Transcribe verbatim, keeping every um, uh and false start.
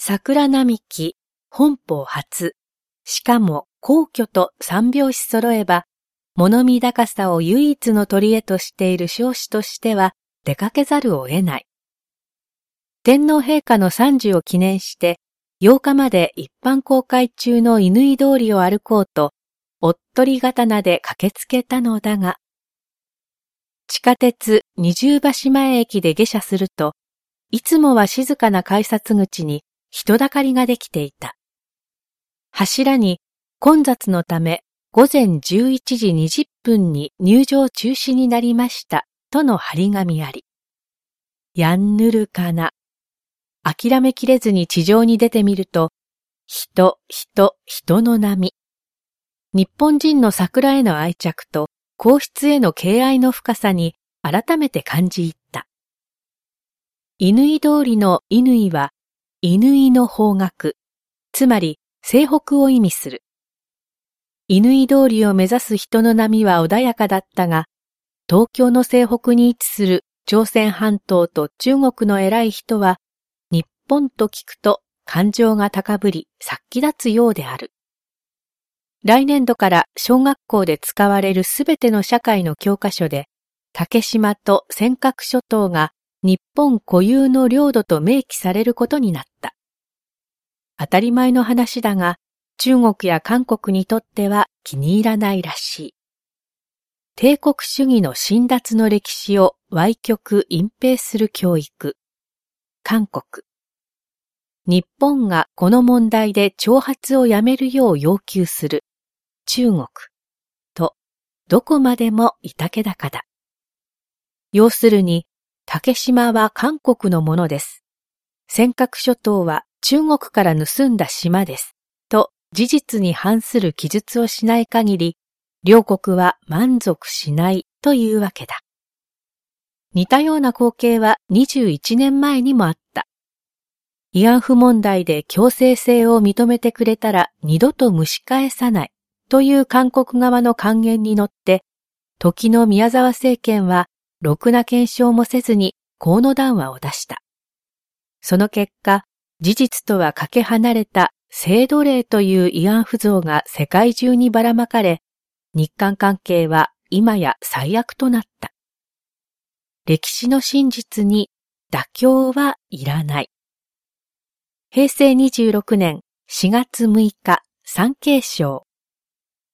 桜並木、本邦初、しかも皇居と三拍子揃えば、物見高さを唯一の取り柄としている彰子としては出かけざるを得ない。天皇陛下の参事を記念して、ようかまで一般公開中の乾通りを歩こうと、おっとり刀で駆けつけたのだが、地下鉄二重橋前駅で下車すると、いつもは静かな改札口に人だかりができていた。柱に混雑のため午前じゅういちじにじゅっぷんに入場中止になりましたとの張り紙あり。やんぬるかな。諦めきれずに地上に出てみると、人、人、人の波。日本人の桜への愛着と皇室への敬愛の深さに改めて感じ入った。乾通りの乾は、乾の方角、つまり西北を意味する。乾通りを目指す人の波は穏やかだったが、東京の西北に位置する朝鮮半島と中国の偉い人は、日本と聞くと感情が高ぶり殺気立つようである。来年度から小学校で使われるすべての社会の教科書で、竹島と尖閣諸島が日本固有の領土と明記されることになった。当たり前の話だが、中国や韓国にとっては気に入らないらしい。帝国主義の侵奪の歴史を歪曲隠蔽する教育。韓国。日本がこの問題で挑発をやめるよう要求する。中国。と、どこまでもいたけだかだ。要するに、竹島は韓国のものです。尖閣諸島は中国から盗んだ島です。と、事実に反する記述をしない限り、両国は満足しないというわけだ。似たような光景はにじゅういちねんまえにもあった。慰安婦問題で強制性を認めてくれたら二度と蒸し返さないという韓国側の還元に乗って、時の宮沢政権はろくな検証もせずに河野談話を出した。その結果、事実とはかけ離れた性奴隷という慰安婦像が世界中にばらまかれ、日韓関係は今や最悪となった。歴史の真実に妥協はいらない。へいせいにじゅうろくねんしがつむいか、産経省。